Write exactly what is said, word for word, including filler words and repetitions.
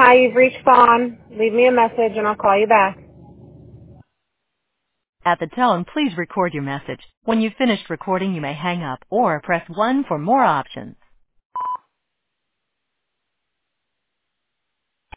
Hi, you've reached Fawn. Leave me a message and I'll call you back. At the tone, please record your message. When you've finished recording, you may hang up or press one for more options.